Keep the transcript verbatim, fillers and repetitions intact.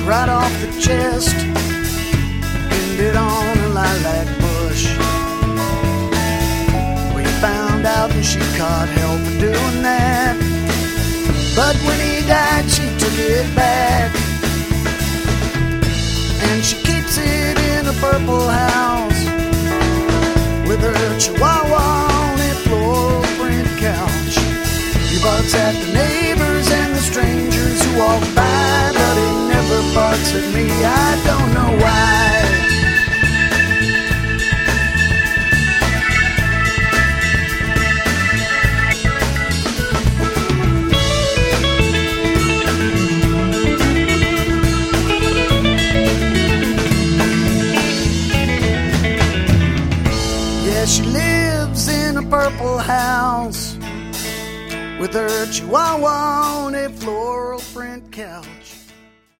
right off the chest, pinned it on a lilac bush. We found out and she caught hell for doing that, but when he died she took it back, and she keeps it in a purple house with her chihuahua on a floral print couch. He barks at the neighbors and the strangers who walk by, but he never barks at me, I don't know why. Yeah, she lives in a purple house with her chihuahua